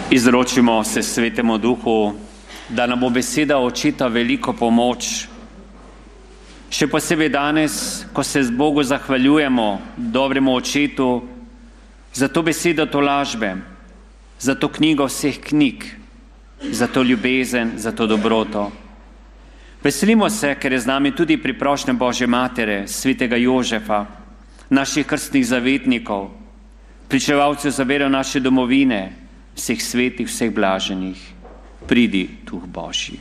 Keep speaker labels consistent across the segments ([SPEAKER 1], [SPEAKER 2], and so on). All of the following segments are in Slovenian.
[SPEAKER 1] Izročimo se Svetemu Duhu, da nam bo beseda Očeta veliko pomoč. Še posebej danes, ko se z Bogu zahvaljujemo, dobremu Očetu, za to besedo tolažbe, za to knjigo vseh knjig, za to ljubezen, za to dobroto. Veselimo se, ker je z nami tudi priprošnja Božje Matere, svetega Jožefa, naših krstnih zavetnikov, pričevalcev za vero naše domovine, vseh svetih, vseh blaženih. Pridi, Duh Božji.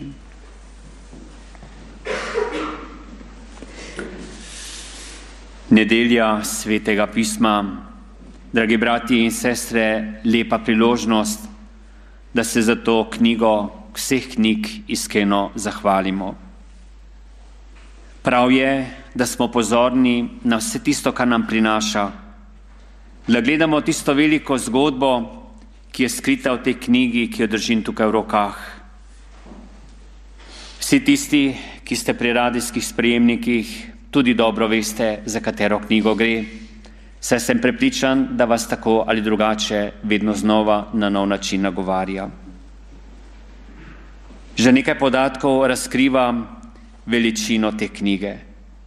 [SPEAKER 1] Nedelja Svetega pisma. Dragi bratje in sestre, lepa priložnost, da se za to knjigo vseh knjig iskreno zahvalimo. Prav je, da smo pozorni na vse tisto, kar nam prinaša, da gledamo tisto veliko zgodbo, ki je skrita v tej knjigi, ki jo držim tukaj v rokah. Vsi tisti, ki ste pri radijskih sprejemnikih, tudi dobro veste, za katero knjigo gre, saj sem prepričan, da vas tako ali drugače vedno znova na nov način nagovarja. Že nekaj podatkov razkriva veličino te knjige.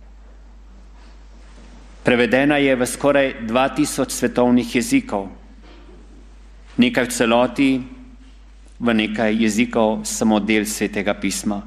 [SPEAKER 1] Prevedena je v skoraj 2000 svetovnih jezikov, nekaj v celoti, v nekaj jezikov samo del Svetega pisma.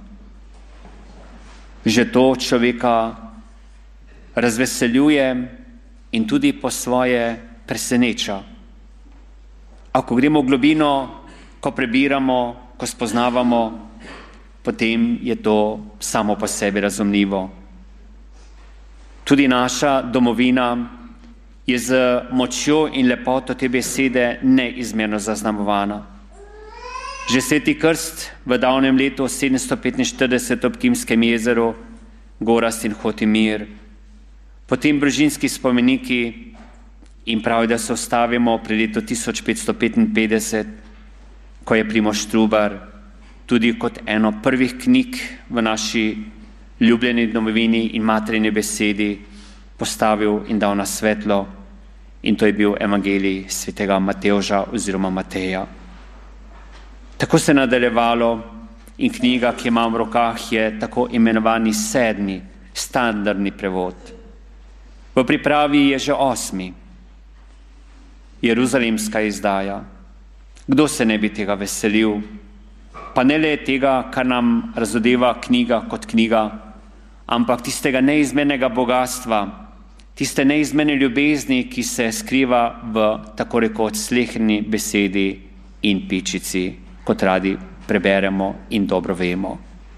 [SPEAKER 1] Že to človeka razveseljuje in tudi po svoje preseneča. A ko gremo v globino, ko prebiramo, ko spoznavamo, potem je to samo po sebi razumljivo. Tudi naša domovina je z močjo in lepoto te besede neizmerno zaznamovana. Že Sveti krst v davnem letu 745 ob Kimskem jezeru, Gorazd in Hotimir, potem Brežinski spomeniki in prav, da se ustavimo pri letu 1555, ko je Primož Trubar tudi kot eno prvih knjig v naši ljubljeni domovini in materini besedi postavil in dal na svetlo, in to je bil evangelij svetega Matevža oziroma Mateja. Tako se je nadaljevalo in knjiga, ki imam v rokah, je tako imenovani 7. standardni prevod. V pripravi je že 8. jeruzalemska izdaja. Kdo se ne bi tega veselil? Pa ne le tega, kar nam razodeva knjiga kot knjiga, ampak tistega neizmernega bogatstva, tiste neizmerne ljubezni, ki se skriva v tako rekoč sleherni besedi in pičici, kot radi preberemo in dobro vemo.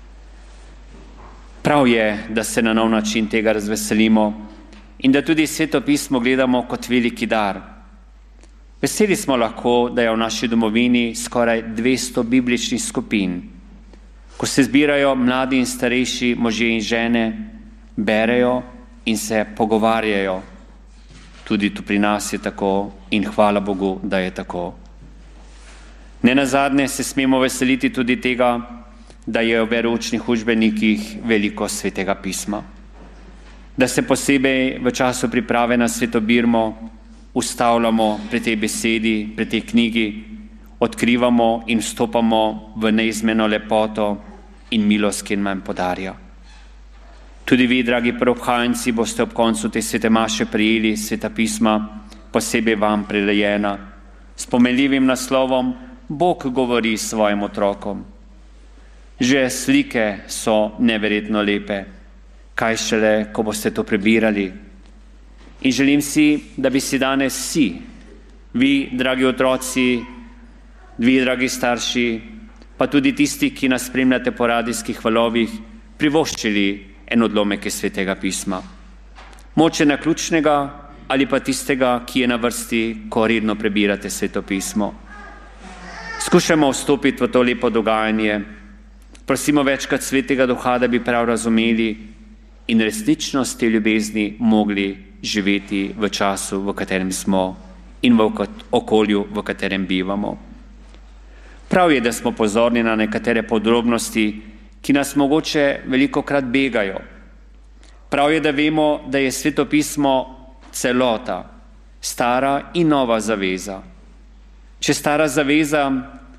[SPEAKER 1] Prav je, da se na nov način tega razveselimo in da tudi Sveto pismo gledamo kot veliki dar. Veseli smo lahko, da je v naši domovini skoraj 200 bibličnih skupin, ko se zbirajo mladi in starejši možje in žene, berejo in se pogovarjajo. Tudi tu pri nas je tako in hvala Bogu, da je tako. Nenazadnje se smemo veseliti tudi tega, da je v veroučnih učbenikih veliko Svetega pisma. Da se posebej v času priprave na svetobirmo ustavljamo pri tej besedi, pri tej knjigi, odkrivamo in vstopamo v neizmerno lepoto in milost, ki nam podarja. Tudi vi, dragi prvobhajenci, boste ob koncu te svete maše prijeli Sveta pisma, posebej vam prilejena, s pomenljivim naslovom Bog govori svojim otrokom. Že slike so neverjetno lepe, kaj šele, ko boste to prebirali. In želim si, da bi si danes vsi, vi, dragi otroci, vi, dragi starši, pa tudi tisti, ki nas spremljate po radijskih valovih, privoščili en odlomek iz Svetega pisma. Moče naključnega ali pa tistega, ki je na vrsti, ko redno prebirate Sveto pismo. Skušajmo vstopiti v to lepo dogajanje. Prosimo večkrat Svetega Duha, da bi prav razumeli in resničnost te ljubezni mogli živeti v času, v katerem smo in v okolju, v katerem bivamo. Prav je, da smo pozorni na nekatere podrobnosti, ki nas mogoče velikokrat begajo. Prav je, da vemo, da je Sveto pismo celota, stara in nova zaveza. Če stara zaveza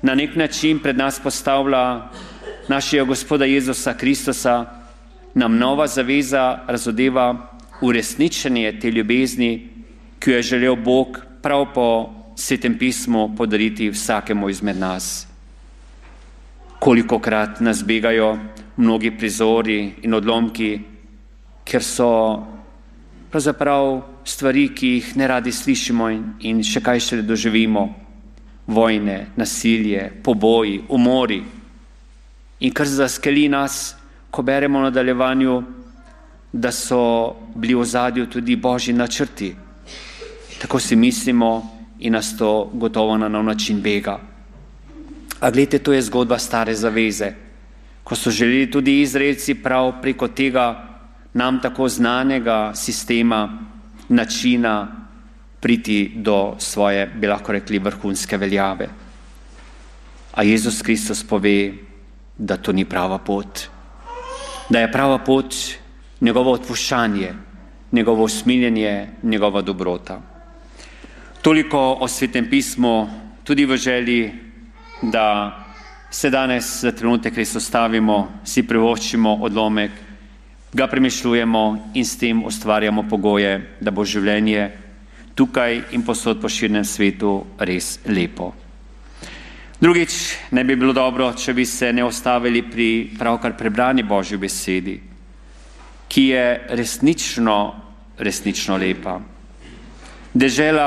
[SPEAKER 1] na nek način pred nas postavlja našega Gospoda Jezusa Kristusa, nam nova zaveza razodeva uresničenje te ljubezni, ki jo je želel Bog prav po Svetem pismu podariti vsakemu izmed nas. Kolikokrat nas begajo mnogi prizori in odlomki, ker so pravzaprav stvari, ki jih ne radi slišimo in še kaj še doživimo. Vojne, nasilje, poboji, umori. In kar zaskeli nas, ko beremo v nadaljevanju, da so bili v ozadju tudi Božji načrti. Tako si mislimo in nas to gotovo na nov način bega. A gledajte, to je zgodba stare zaveze, ko so želeli tudi Izraelci prav preko tega nam tako znanega sistema, načina priti do svoje, bi lahko rekli, vrhunske veljave. A Jezus Kristus pove, da to ni prava pot. Da je prava pot njegovo odpuščanje, njegovo usmiljenje, njegova dobrota. Toliko o Svetem pismu, tudi v želji, da se danes za trenutek res ustavimo, si privoščimo odlomek, ga premišljujemo in s tem ustvarjamo pogoje, da bo življenje tukaj in posod po širnem svetu res lepo. Drugič, ne bi bilo dobro, če bi se ne ostavili pri pravkar prebrani Božji besedi, ki je resnično lepa. Dežela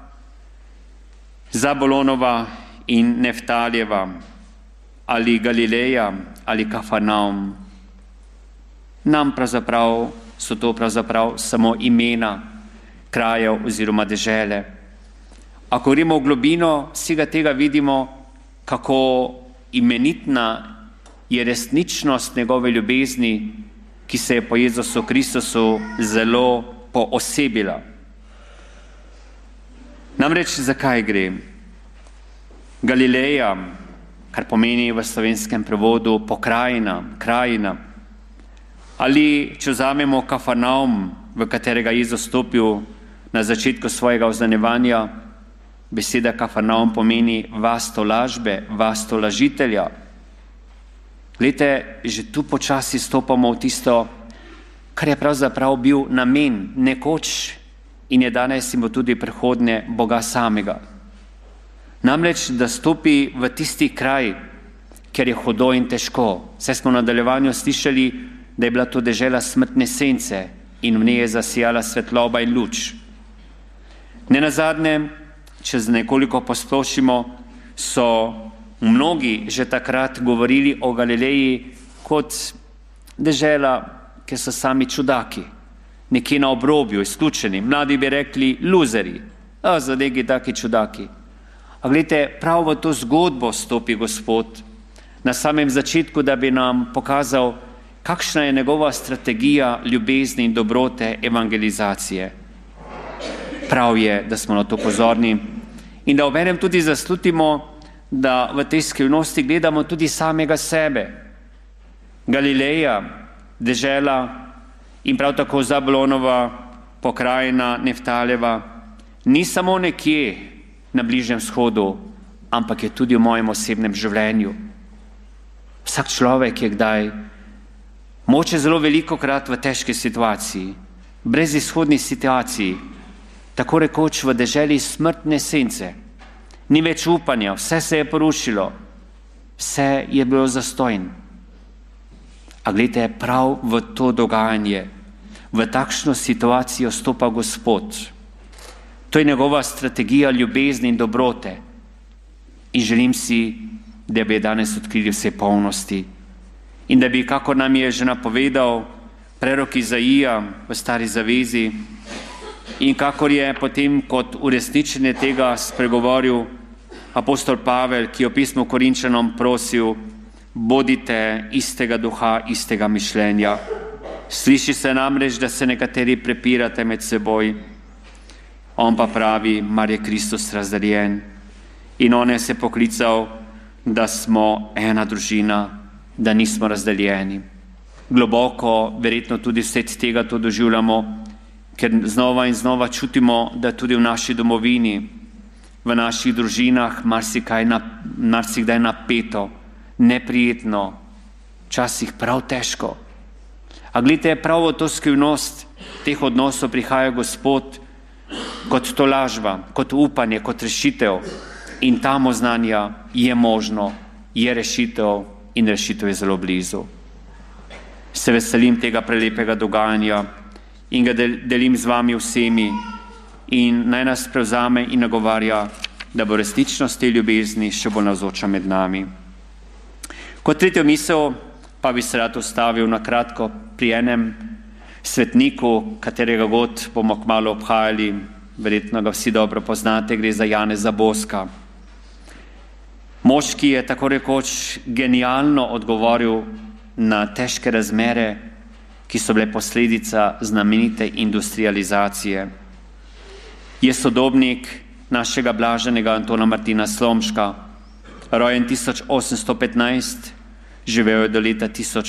[SPEAKER 1] Zabulonova in Neftalijeva, ali Galileja, ali Kafarnaum, so to pravzaprav samo imena krajev oziroma dežele. A ko gremo v globino, vsega tega vidimo, kako imenitna je resničnost njegove ljubezni, ki se je po Jezusu Kristusu zelo poosebila. Namreč zakaj gre? Galileja, kar pomeni v slovenskem prevodu pokrajina, krajina, ali če vzamemo Kafarnaum, v katerega je Jezus stopil na začetku svojega oznanjevanja, beseda Kafarnaum pomeni vas tolažbe, vas tolažitelja. Glejte, že tu počasi stopamo v tisto, kar je pravzaprav bil namen nekoč in je danes in bo tudi prihodnje Boga samega. Namreč, da stopi v tisti kraj, kjer je hudo in težko. Saj smo v nadaljevanju slišali, da je bila to dežela smrtne sence in v njej je zasijala svetloba in luč. Nenazadnje, če nekoliko posplošimo, so mnogi že takrat govorili o Galileji kot dežela, ki so sami čudaki, nekje na obrobju, izključeni. Mladi bi rekli luzeri, za neki taki čudaki. A gledajte, prav v to zgodbo stopi Gospod na samem začetku, da bi nam pokazal, kakšna je njegova strategija ljubezni in dobrote evangelizacije. Prav je, da smo na to pozorni in da obenem tudi zaslutimo, da v tej skrivnosti gledamo tudi samega sebe. Galileja, dežela in prav tako Zabulonova pokrajina Neftalijeva ni samo nekje na Bližnjem vzhodu, ampak je tudi v mojem osebnem življenju. Vsak človek je kdaj, moče zelo velikokrat v težki situaciji, brez izhodni situaciji, tako rekoč v deželi smrtne sence. Ni več upanja, vse se je porušilo, vse je bilo zastojn. A gledajte, prav v to dogajanje, v takšno situacijo stopa Gospod. To je njegova strategija ljubezni in dobrote. In želim si, da bi danes odkrili vse polnosti. In da bi, kako nam je že napovedal prerok Izaija v Stari zavezi, in kakor je potem kot uresničenje tega spregovoril apostol Pavel, ki je v pismu Korinčanom prosil, bodite istega duha, istega mišljenja. Sliši se namreč, da se nekateri prepirate med seboj. On pa pravi, mar je Kristus razdeljen. In on je se poklical, da smo ena družina, da nismo razdeljeni. Globoko, verjetno tudi vse tega to doživljamo, ker znova in znova čutimo, da tudi v naši domovini, v naših družinah marsikdaj napeto, neprijetno, včasih prav težko. A gledajte, prav v to skrivnost teh odnosov prihaja Gospod kot tolažba, kot upanje, kot rešitev. In tam oznanja je možno, je rešitev in rešitev je zelo blizu. Se veselim tega prelepega dogajanja in ga delim z vami vsemi in naj nas prevzame in nagovarja, da bo resničnost te ljubezni še bolj navzoča med nami. Kot tretjo misel pa bi se rad ustavil na kratko pri enem svetniku, katerega god bomo kmalu obhajali, verjetno ga vsi dobro poznate, gre za Janeza Boska. Mož, ki je tako rekoč genialno odgovoril na težke razmere, ki so bile posledica znamenite industrializacije. Je sodobnik našega blaženega Antona Martina Slomška, rojen 1815, živel je do leta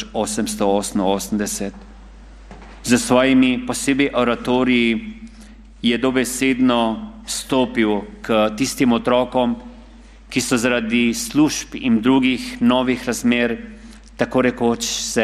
[SPEAKER 1] 1888. Z svojimi posebej oratoriji je dobesedno stopil k tistim otrokom, ki so zaradi služb in drugih novih razmer tako rekoč se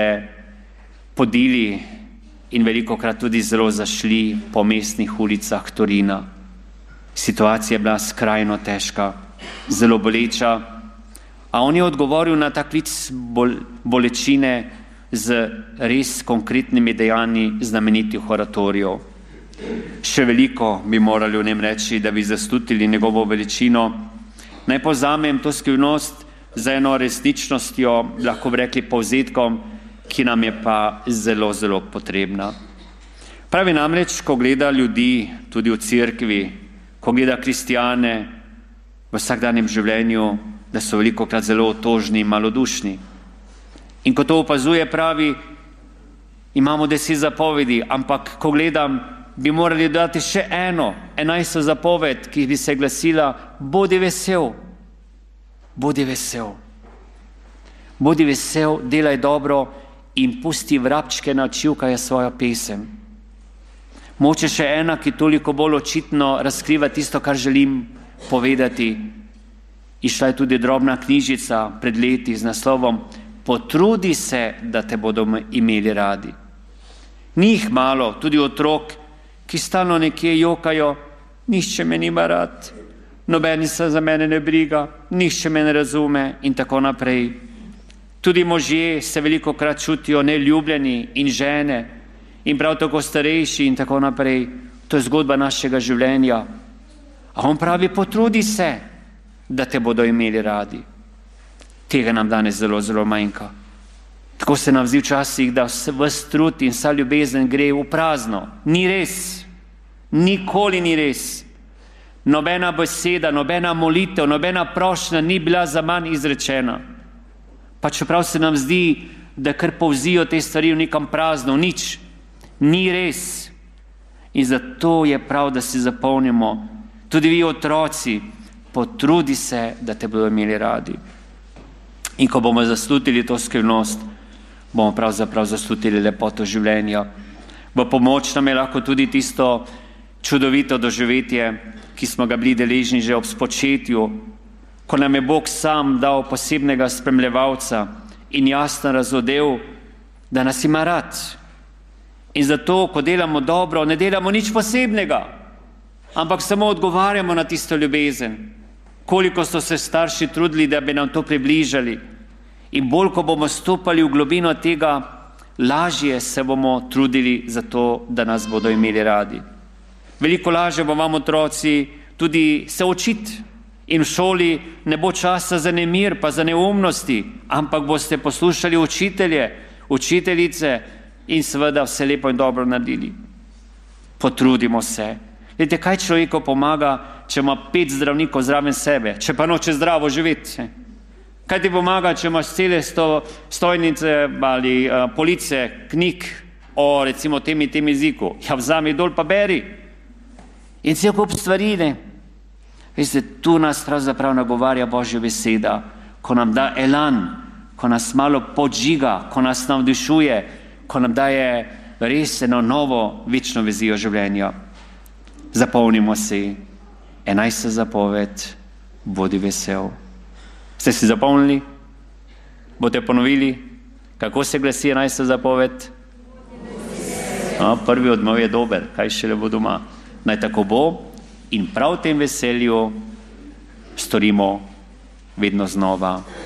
[SPEAKER 1] podili in velikokrat tudi zelo zašli po mestnih ulicah Torina. Situacija je bila skrajno težka, zelo boleča, a on je odgovoril na ta klic bolečine z res konkretnimi dejanji znamenitih oratorijev. Še veliko bi morali v njem reči, da bi zaslutili njegovo veličino. Naj povzamem to skrivnost za eno resničnostjo, lahko bi rekli povzetkom, ki nam je pa zelo, zelo potrebna. Pravi namreč, ko gleda ljudi, tudi v cerkvi, ko gleda kristjane v vsakdanjem življenju, da so velikokrat zelo otožni in malodušni. In ko to opazuje, pravi, imamo 10 zapovedi, ampak ko gledam, bi morali dati še 11. zapoved, ki bi se glasila, bodi vesel, bodi vesel. Bodi vesel, delaj dobro in pusti vrabčke na čivkajo svojo pesem. Moče še ena, ki toliko bolj očitno razkriva tisto, kar želim povedati. Išla je tudi drobna knjižica pred leti z naslovom Potrudi se, da te bodo imeli radi. Ni jih malo, tudi otrok, ki stalno nekje jokajo, nihče me nima rad, nobeni se za mene ne briga, nihče me ne razume in tako naprej. Tudi možje se velikokrat čutijo neljubljeni in žene in prav tako starejši in tako naprej. To je zgodba našega življenja. A on pravi, potrudi se, da te bodo imeli radi. Tega nam danes zelo, zelo manjka. Tako se nam zdi včasih, da ves trud in vsa ljubezen gre v prazno. Ni res. Nikoli ni res. Nobena beseda, nobena molitev, nobena prošnja ni bila za manj izrečena. Pa čeprav se nam zdi, da kar povzijo te stvari v nekam prazno, nič. Ni res. In zato je prav, da si zapomnimo, tudi vi otroci, potrudi se, da te bodo imeli radi. In ko bomo zaslutili to skrivnost, bomo pravzaprav zaslutili lepoto življenja. V pomoč nam je lahko tudi tisto čudovito doživetje, ki smo ga bili deležni že ob spočetju, ko nam je Bog sam dal posebnega spremljevalca in jasno razodel, da nas ima rad. In zato, ko delamo dobro, ne delamo nič posebnega, ampak samo odgovarjamo na tisto ljubezen. Koliko so se starši trudili, da bi nam to približali. In bolj, ko bomo stopali v globino tega, lažje se bomo trudili za to, da nas bodo imeli radi. Veliko lažje bo vam otroci tudi se učiti in v šoli ne bo časa za nemir pa za neumnosti, ampak boste poslušali učitelje, učiteljice in seveda vse lepo in dobro naredili. Potrudimo se. Vidite, kaj človeku pomaga, če ima 5 zdravnikov zraven sebe, če pa noče zdravo živeti? Kaj ti pomaga, če imaš cele stojnice ali police knjig o recimo tem jeziku? Ja, vzami dol pa beri. In cel kup stvari, ne? Veste, tu nas pravzaprav nagovarja Božja beseda, ko nam da elan, ko nas malo podžiga, ko nas navdišuje, ko nam daje res eno novo, večno vizijo življenja. Zapomnimo si, 11. zapoved, bodi vesel. Ste si zapomnili? Boste ponovili, kako se glasi 11. zapoved? Prvi odmev je dober, kaj šele bo doma. Naj tako bo in prav v tem veselju storimo vedno znova